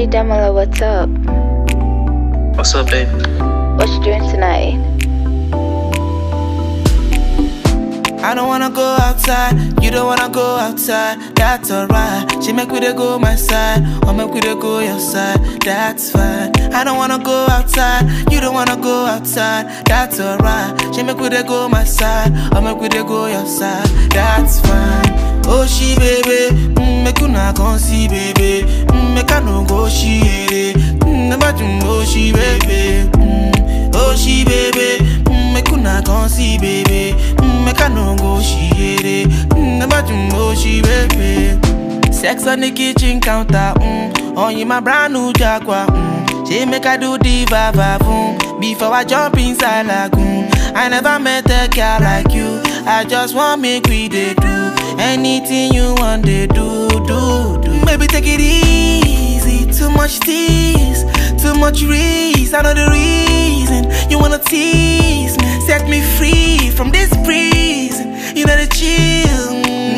Hey Damola, what's up? What's up, babe? What you doing tonight? I don't wanna go outside, you don't wanna go outside, that's alright. She make we dey go my side, or make we dey go your side, that's fine. I don't wanna go outside, you don't wanna go outside, that's alright. She make we dey go my side, or make we dey go your side, that's fine. Oh she baby, make you not gon' see baby, make I no go she it, never do oh she baby, oh she baby, make you not gon' see baby, make I no go she it, never do oh she baby. Sex on the kitchen counter, on you my brand new Jaguar, she make I do the va-va-voom, before I jump inside lagoon. I never met a girl like you, I just want make we dey do anything you want, they do. Maybe take it easy, too much tease, too much risk. I know the reason you wanna tease me. Set me free from this prison. You know the chill,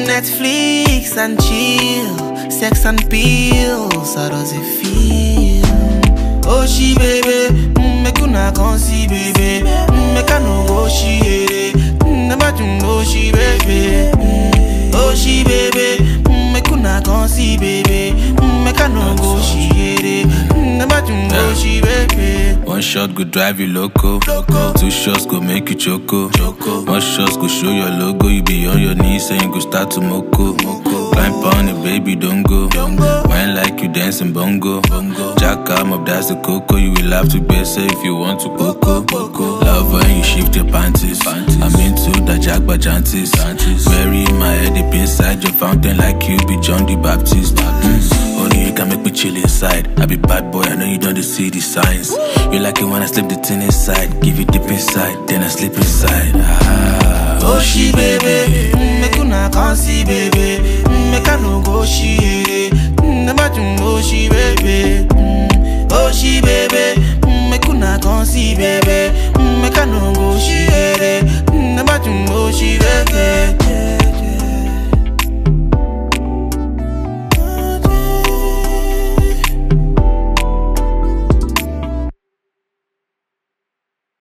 Netflix and chill, sex and pills. How does it feel? Oh she baby, make you not gon' see baby, make I no go she it, never do know she baby. Oh she baby, make you not gon' see baby, make I no go she it, never do know she baby. One shot go drive you loco, two shots go make you choco. One shot go show your logo, you be on your knees and you go start to moko. Climb on it, baby, don't go. Wine like you dancing bongo. Jack arm up, that's the cocoa. You will have to pay say if you want to coco. Love when you shift your panties. I'm into the Jack Bajantis. Bury my head deep inside your fountain like you be John the Baptist. Only you can make me chill inside. I be bad boy, I know you don't see the signs. You like it when I slip the tin inside. Give it deep inside, then I sleep inside. Oh she baby, make you not gon' see baby, make I no go she